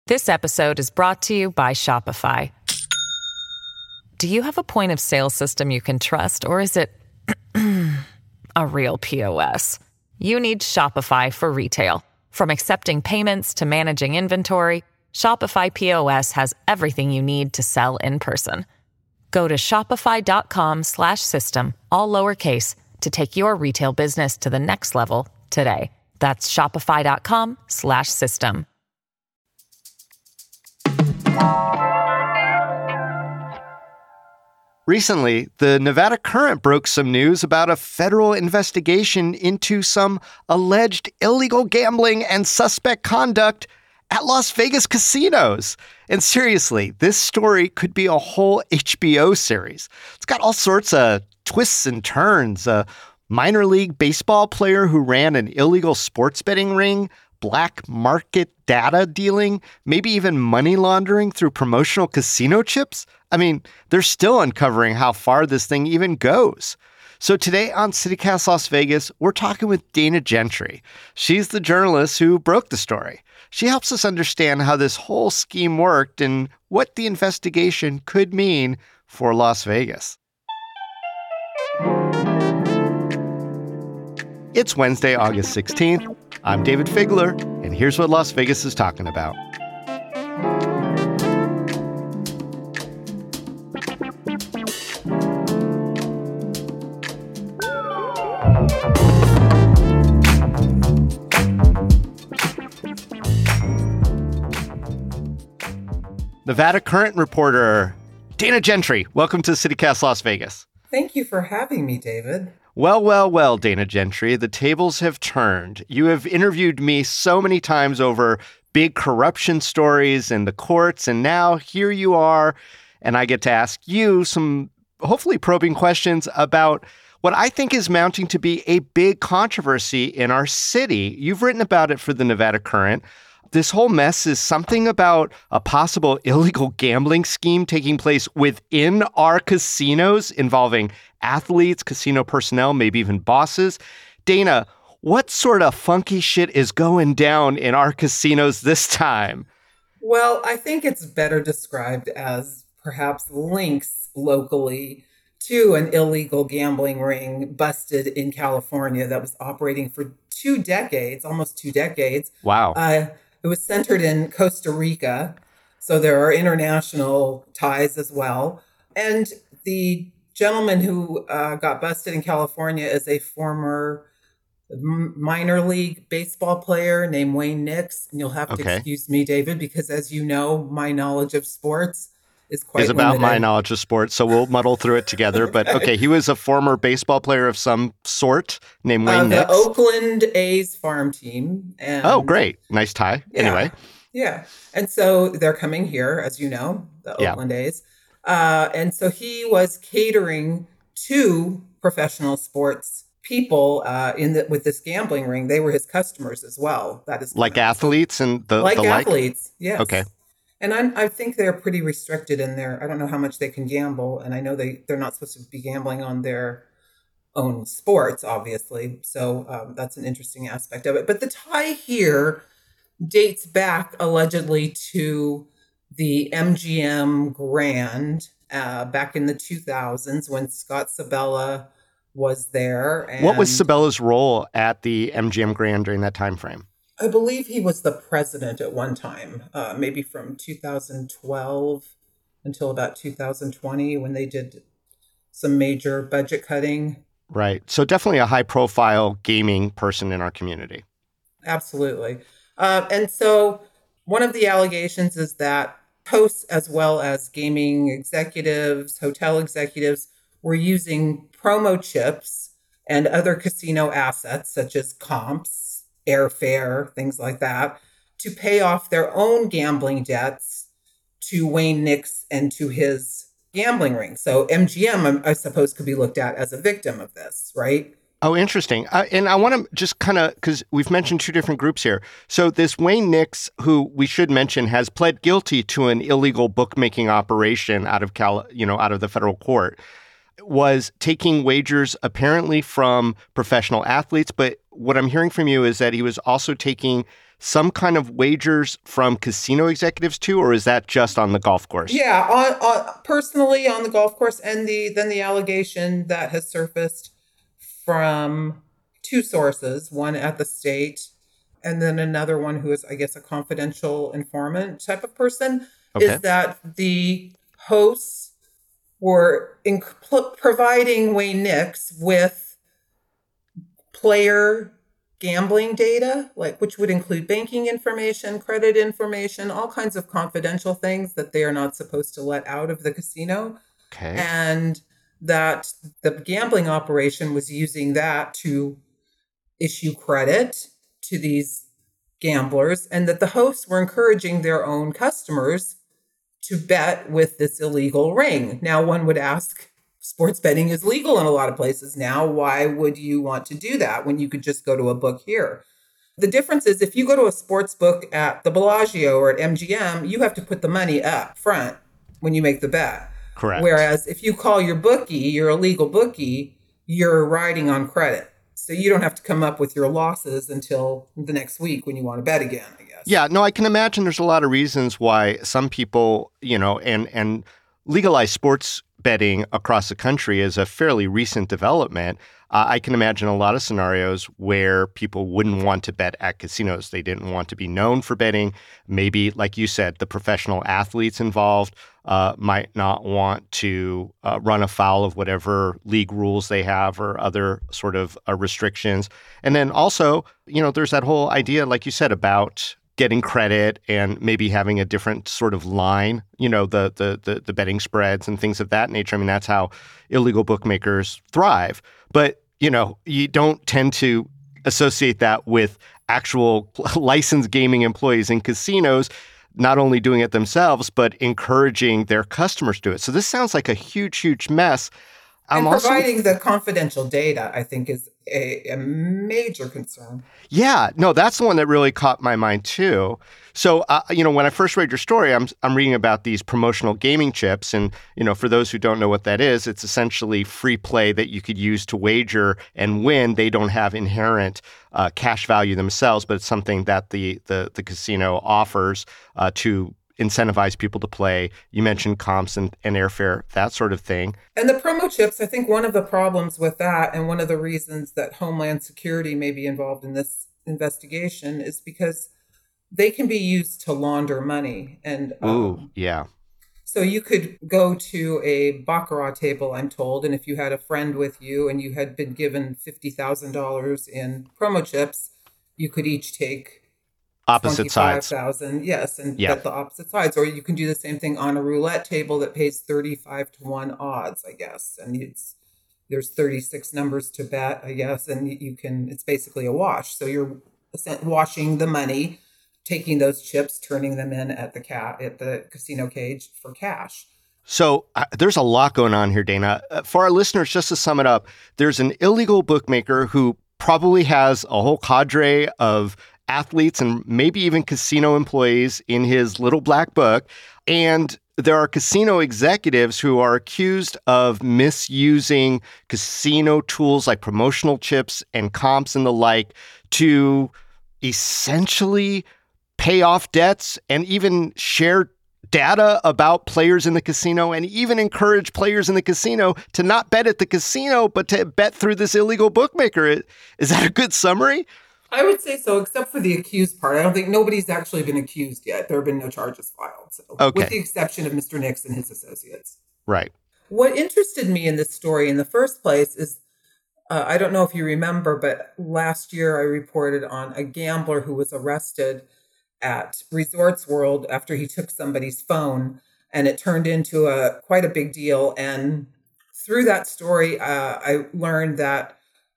This episode is brought to you by Shopify. Do you have a point of sale system you can trust, or is it a real POS? You need Shopify for retail. From accepting payments to managing inventory, Shopify POS has everything you need to sell in person. Go to shopify.com/system, all lowercase, to take your retail business to the next level today. That's shopify.com/system. Recently, the Nevada Current broke some news about a federal investigation into some alleged illegal gambling and suspect conduct at Las Vegas casinos. And seriously, this story could be a whole HBO series. It's got all sorts of twists and turns. A minor league baseball player who ran an illegal sports betting ring, black market data dealing, maybe even money laundering through promotional casino chips. I mean, they're still uncovering how far this thing even goes. So today on CityCast Las Vegas, we're talking with Dana Gentry. She's the journalist who broke the story. She helps us understand how this whole scheme worked and what the investigation could mean for Las Vegas. It's Wednesday, August 16th. I'm David Figler, and here's what Las Vegas is talking about. Nevada Current reporter Dana Gentry, welcome to CityCast Las Vegas. Thank you for having me, David. Well, Dana Gentry, the tables have turned. You have interviewed me so many times over big corruption stories in the courts, and now here you are, and I get to ask you some hopefully probing questions about what I think is mounting to be a big controversy in our city. You've written about it for the Nevada Current. This whole mess is something about a possible illegal gambling scheme taking place within our casinos involving athletes, casino personnel, maybe even bosses. Dana, what sort of funky shit is going down in our casinos this time? Well, I think it's better described as perhaps links locally to an illegal gambling ring busted in California that was operating for almost 2 decades. Wow. It was centered in Costa Rica, so there are international ties as well. And the gentleman who got busted in California is a former minor league baseball player named Wayne Nix. And you'll have to excuse me, David, because as you know, my knowledge of sports is quite limited. About my knowledge of sports, so we'll muddle through it together. But okay, he was a former baseball player of some sort named Wayne Nix. The Oakland A's farm team. And, oh, great. Nice tie. Yeah, anyway. Yeah. And so they're coming here, as you know, the Oakland A's. And so he was catering to professional sports people with this gambling ring. They were his customers as well. That is like athletes and the athletes. Yes. Okay. And I think they're pretty restricted in there. I don't know how much they can gamble. And I know they're not supposed to be gambling on their own sports, obviously. So that's an interesting aspect of it. But the tie here dates back allegedly to the MGM Grand back in the 2000s when Scott Sabella was there. And what was Sabella's role at the MGM Grand during that time frame? I believe he was the president at one time, maybe from 2012 until about 2020 when they did some major budget cutting. Right. So definitely a high-profile gaming person in our community. Absolutely. And so one of the allegations is that hosts as well as gaming executives, hotel executives were using promo chips and other casino assets such as comps, airfare, things like that, to pay off their own gambling debts to Wayne Nix and to his gambling ring. So MGM, I suppose, could be looked at as a victim of this, right? Oh, interesting. And I want to just kind of, because we've mentioned two different groups here. So this Wayne Nix, who we should mention has pled guilty to an illegal bookmaking operation out of the federal court, was taking wagers apparently from professional athletes. But what I'm hearing from you is that he was also taking some kind of wagers from casino executives too, or is that just on the golf course? Yeah, personally on the golf course, and then the allegation that has surfaced from two sources, one at the state and then another one who is, I guess, a confidential informant type of person, is that the hosts were providing Wayne Nix with player gambling data, which would include banking information, credit information, all kinds of confidential things that they are not supposed to let out of the casino. Okay. And that the gambling operation was using that to issue credit to these gamblers, and that the hosts were encouraging their own customers to bet with this illegal ring. Now, one would ask, sports betting is legal in a lot of places now. Why would you want to do that when you could just go to a book here? The difference is if you go to a sports book at the Bellagio or at MGM, you have to put the money up front when you make the bet. Correct. Whereas if you call your bookie, your illegal bookie, you're riding on credit. So you don't have to come up with your losses until the next week when you want to bet again, I guess. Yeah, no, I can imagine there's a lot of reasons why some people, and legalized sports betting across the country is a fairly recent development. I can imagine a lot of scenarios where people wouldn't want to bet at casinos. They didn't want to be known for betting. Maybe, like you said, the professional athletes involved might not want to run afoul of whatever league rules they have or other sort of restrictions. And then also, there's that whole idea, like you said, about getting credit and maybe having a different sort of line, the betting spreads and things of that nature. I mean, that's how illegal bookmakers thrive. But, you don't tend to associate that with actual licensed gaming employees in casinos, not only doing it themselves, but encouraging their customers to do it. So this sounds like a huge, huge mess. And providing the confidential data, I think, is a major concern. Yeah, no, that's the one that really caught my mind too. So, when I first read your story, I'm reading about these promotional gaming chips, and for those who don't know what that is, it's essentially free play that you could use to wager and win. They don't have inherent cash value themselves, but it's something that the casino offers to incentivize people to play. You mentioned comps and airfare, that sort of thing. And the promo chips, I think one of the problems with that, and one of the reasons that Homeland Security may be involved in this investigation, is because they can be used to launder money. And yeah. So you could go to a baccarat table, I'm told, and if you had a friend with you and you had been given $50,000 in promo chips, you could each take opposite sides. 25,000, yes, and bet the opposite sides. Or you can do the same thing on a roulette table that pays 35-1 odds, I guess. And there's 36 numbers to bet, I guess, and it's basically a wash. So you're washing the money, taking those chips, turning them in at the casino cage for cash. So there's a lot going on here, Dana. For our listeners, just to sum it up, there's an illegal bookmaker who probably has a whole cadre of athletes and maybe even casino employees in his little black book. And there are casino executives who are accused of misusing casino tools like promotional chips and comps and the like to essentially pay off debts and even share data about players in the casino and even encourage players in the casino to not bet at the casino, but to bet through this illegal bookmaker. Is that a good summary? I would say so, except for the accused part. I don't think nobody's actually been accused yet. There have been no charges filed. So, with the exception of Mr. Nix and his associates. Right. What interested me in this story in the first place is, I don't know if you remember, but last year I reported on a gambler who was arrested at Resorts World after he took somebody's phone, and it turned into quite a big deal. And through that story, I learned that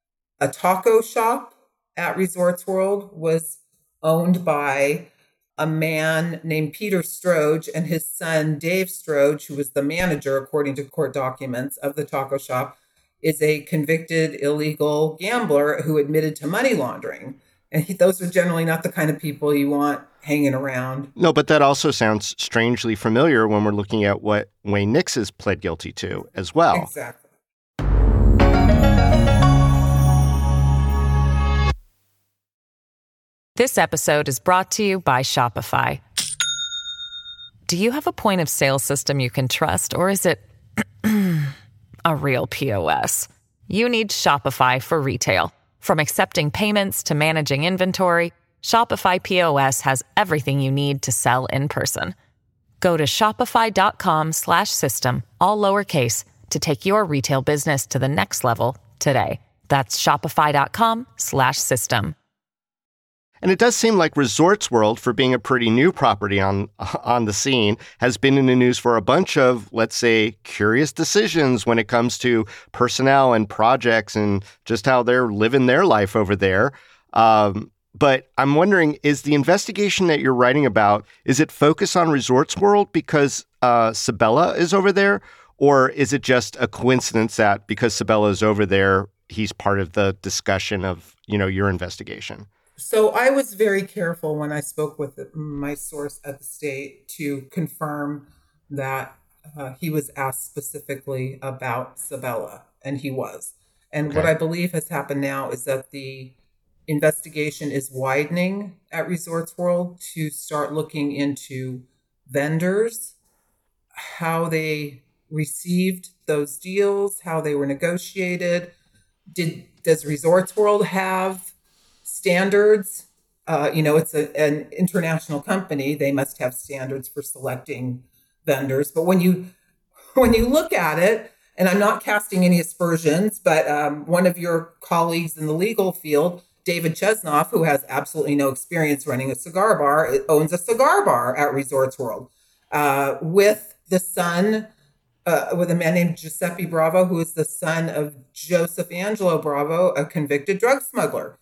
a taco shop at Resorts World was owned by a man named Peter Stroge, and his son, Dave Stroge, who was the manager, according to court documents, of the taco shop, is a convicted illegal gambler who admitted to money laundering. And those are generally not the kind of people you want hanging around. No, but that also sounds strangely familiar when we're looking at what Wayne Nix has pled guilty to as well. Exactly. This episode is brought to you by Shopify. Do you have a point of sale system you can trust, or is it a real POS? You need Shopify for retail. From accepting payments to managing inventory, Shopify POS has everything you need to sell in person. Go to shopify.com/system, all lowercase, to take your retail business to the next level today. That's shopify.com/system. And it does seem like Resorts World, for being a pretty new property on the scene, has been in the news for a bunch of, let's say, curious decisions when it comes to personnel and projects and just how they're living their life over there. But I'm wondering, is the investigation that you're writing about, is it focused on Resorts World because Sabella is over there? Or is it just a coincidence that because Sabella is over there, he's part of the discussion of, your investigation? So I was very careful when I spoke with my source at the state to confirm that he was asked specifically about Sabella, and he was. And Okay. what I believe has happened now is that the investigation is widening at Resorts World to start looking into vendors, how they received those deals, how they were negotiated. Does Resorts World have standards? It's an international company. They must have standards for selecting vendors. But when you look at it, and I'm not casting any aspersions, but one of your colleagues in the legal field, David Chesnoff, who has absolutely no experience running a cigar bar, owns a cigar bar at Resorts World with the son, with a man named Giuseppe Bravo, who is the son of Joseph Angelo Bravo, a convicted drug smuggler.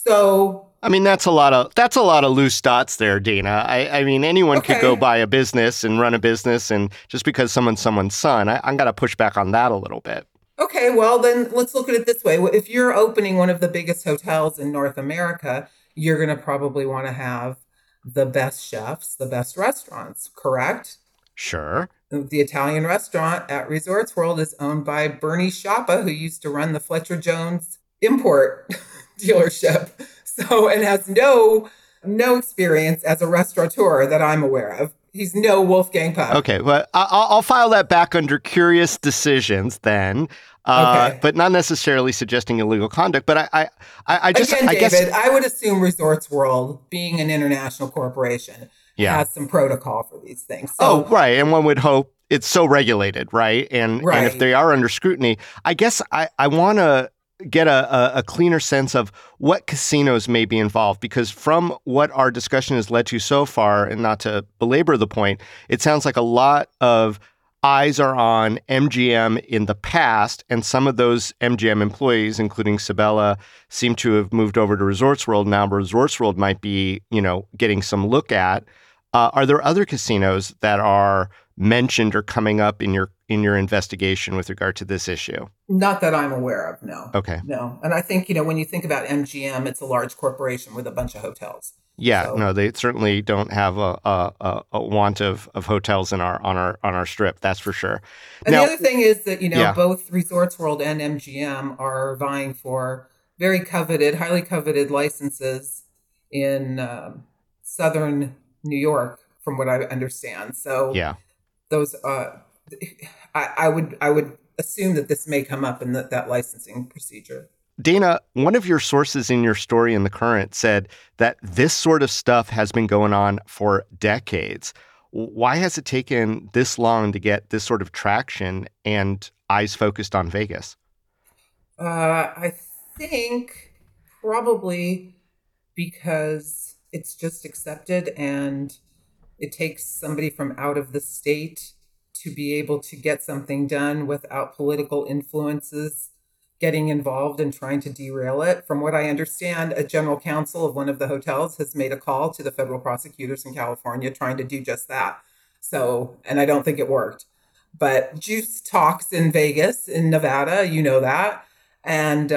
So, I mean, that's a lot of loose dots there, Dana. I mean, anyone could go buy a business and run a business, and just because someone's son, I'm got to push back on that a little bit. Okay, well, then let's look at it this way. If you're opening one of the biggest hotels in North America, you're going to probably want to have the best chefs, the best restaurants, correct? Sure. The Italian restaurant at Resorts World is owned by Bernie Schiappa, who used to run the Fletcher Jones import dealership. So, and has no experience as a restaurateur that I'm aware of. He's no Wolfgang Puck. Okay, well, I'll file that back under curious decisions then, but not necessarily suggesting illegal conduct. But I just, again, I David, guess, I would assume Resorts World, being an international corporation, has some protocol for these things. So, right, and one would hope it's so regulated, right? And if they are under scrutiny, I guess I want to get a cleaner sense of what casinos may be involved, because from what our discussion has led to so far, and not to belabor the point, it sounds like a lot of eyes are on MGM in the past, and some of those MGM employees, including Sabella, seem to have moved over to Resorts World. Now Resorts World might be, getting some look at. Are there other casinos that are mentioned or coming up in your investigation with regard to this issue? Not that I'm aware of, no. Okay. No. And I think, when you think about MGM, it's a large corporation with a bunch of hotels. Yeah, So, no, they certainly don't have a want of hotels on our strip. That's for sure. And Now, the other thing is that, both Resorts World and MGM are vying for very coveted, highly coveted licenses in southern New York, from what I understand. So yeah. those, I would assume that this may come up in that licensing procedure. Dana, one of your sources in your story in The Current said that this sort of stuff has been going on for decades. Why has it taken this long to get this sort of traction and eyes focused on Vegas? I think probably because it's just accepted, and it takes somebody from out of the state to be able to get something done without political influences getting involved and trying to derail it. From what I understand, a general counsel of one of the hotels has made a call to the federal prosecutors in California trying to do just that. So, and I don't think it worked. But juice talks in Vegas, in Nevada, that. And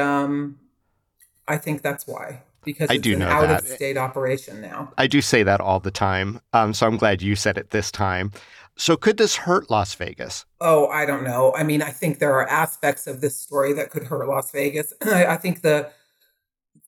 I think that's why. Because it's an out-of-state operation now. I do say that all the time. So I'm glad you said it this time. So could this hurt Las Vegas? Oh, I don't know. I mean, I think there are aspects of this story that could hurt Las Vegas. I think the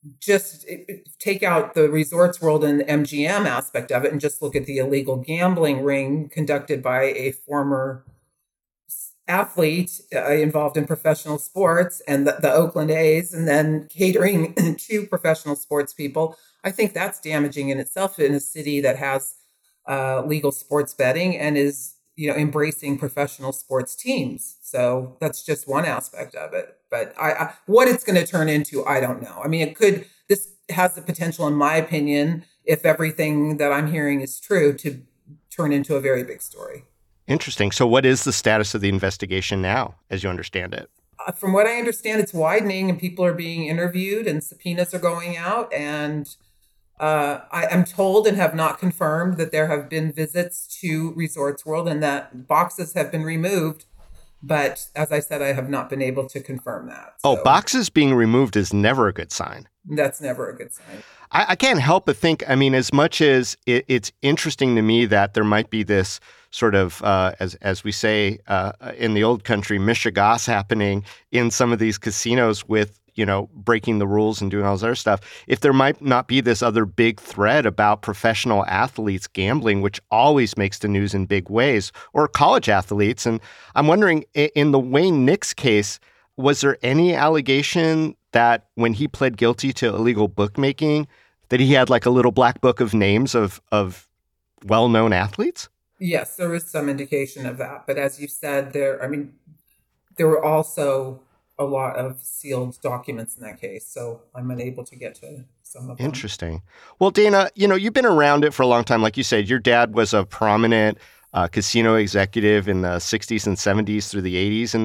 just take out the Resorts World and the MGM aspect of it and just look at the illegal gambling ring conducted by a former athlete involved in professional sports and the Oakland A's, and then catering to professional sports people. I think that's damaging in itself in a city that has legal sports betting and is, embracing professional sports teams. So that's just one aspect of it. But what it's going to turn into, I don't know. I mean, this has the potential, in my opinion, if everything that I'm hearing is true, to turn into a very big story. Interesting. So what is the status of the investigation now, as you understand it? From what I understand, it's widening and people are being interviewed and subpoenas are going out. And I am told and have not confirmed that there have been visits to Resorts World and that boxes have been removed. But as I said, I have not been able to confirm that. So boxes being removed is never a good sign. That's never a good sign. I can't help but think, as much as it's interesting to me that there might be this sort of, as we say in the old country, mishigas happening in some of these casinos with, breaking the rules and doing all this other stuff. If there might not be this other big thread about professional athletes gambling, which always makes the news in big ways, or college athletes. And I'm wondering, in the Wayne Knicks case, was there any allegation that when he pled guilty to illegal bookmaking, that he had like a little black book of names of well-known athletes? Yes, there was some indication of that. But as you said, there were also a lot of sealed documents in that case. So I'm unable to get to some of them. Interesting. Well, Dana, you've been around it for a long time. Like you said, your dad was a prominent casino executive in the 60s and 70s through the 80s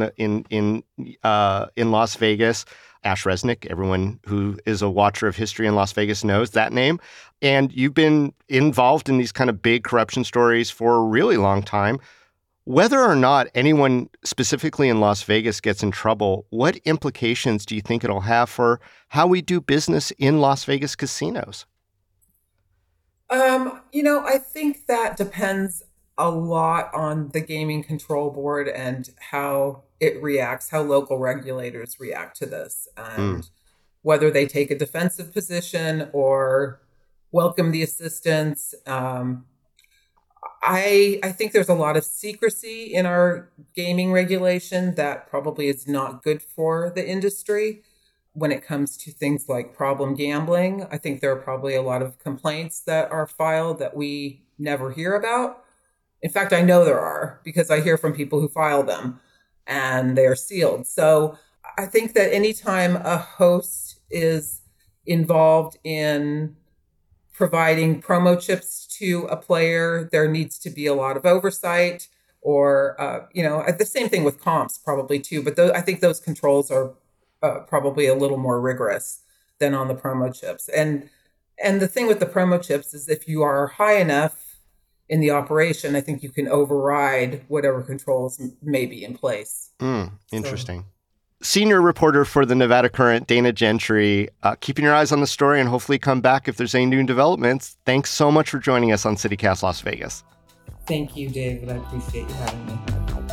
in Las Vegas. Ash Resnick, everyone who is a watcher of history in Las Vegas knows that name. And you've been involved in these kind of big corruption stories for a really long time. Whether or not anyone specifically in Las Vegas gets in trouble, what implications do you think it'll have for how we do business in Las Vegas casinos? I think that depends a lot on the Gaming Control Board and how it reacts, how local regulators react to this, and whether they take a defensive position or welcome the assistance. I think there's a lot of secrecy in our gaming regulation that probably is not good for the industry when it comes to things like problem gambling. I think there are probably a lot of complaints that are filed that we never hear about. In fact, I know there are, because I hear from people who file them and they are sealed. So I think that anytime a host is involved in providing promo chips to a player, there needs to be a lot of oversight, or, the same thing with comps probably too. But I think those controls are probably a little more rigorous than on the promo chips. And the thing with the promo chips is if you are high enough in the operation, I think you can override whatever controls may be in place. Interesting. So. Senior reporter for the Nevada Current, Dana Gentry, keeping your eyes on the story and hopefully come back if there's any new developments. Thanks so much for joining us on CityCast Las Vegas. Thank you, David. I appreciate you having me.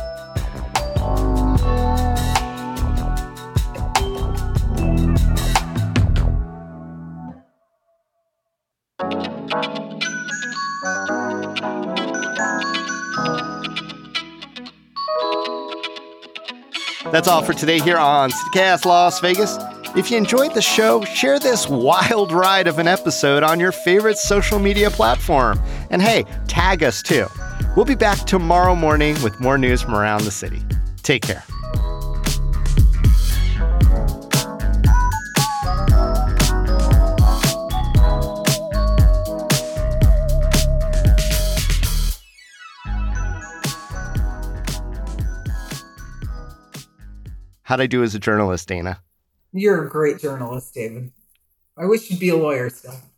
That's all for today here on CityCast Las Vegas. If you enjoyed the show, share this wild ride of an episode on your favorite social media platform. And hey, tag us too. We'll be back tomorrow morning with more news from around the city. Take care. How'd I do as a journalist, Dana? You're a great journalist, David. I wish you'd be a lawyer still.